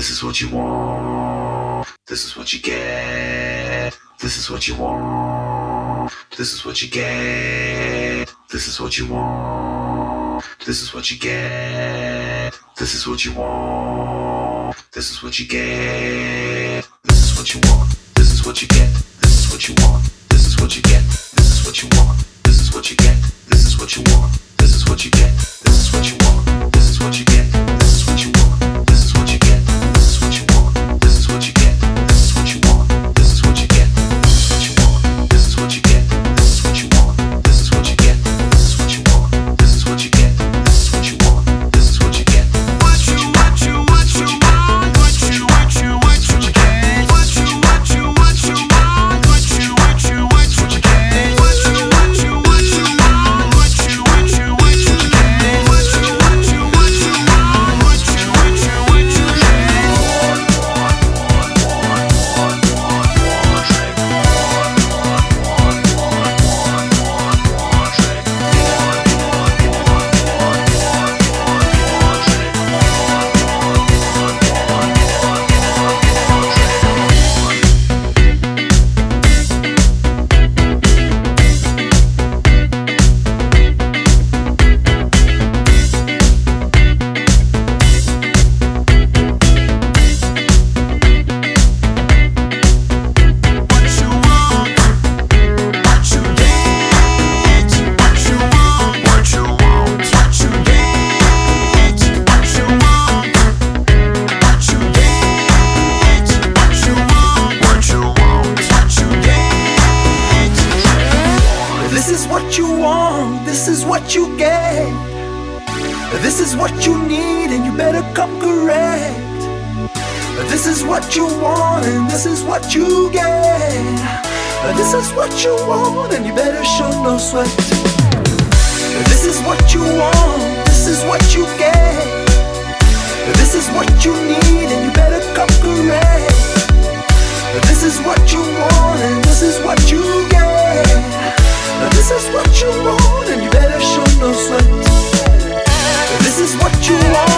This is what you want. This is what you get. This is what you want. This is what you get. This is what you want. This is what you get. This is what you want. This is what you get. This is what you want. This is what you get. This is what you want. This is what you get. This is what you want. This is what you get. This is what you want. This is what you get. This is what you want. This is what you get. This is what you want. This is what you get. This is what you want. This is what you get. This is what you want. This is what you get. This is what you want. This is what you get. This is what you want. This is what you want. This is what you get. This is what you want. This is what you get. What you want, what you want, what you get. What you want, what you want, what you get. What you want, what you want, what you get. What you want, what you want, what you get. What you want, what you want, what you This is what you want, this is what you get. This is what you need, and you better come correct. This is what you want, and this is what you get. This is what you want, and you better show no sweat. This is what you want, this is what you get. This is what you need, and you better come correct. This is what you want, and this is what you get. This is what you want, and you better show no sweat. This is what you want.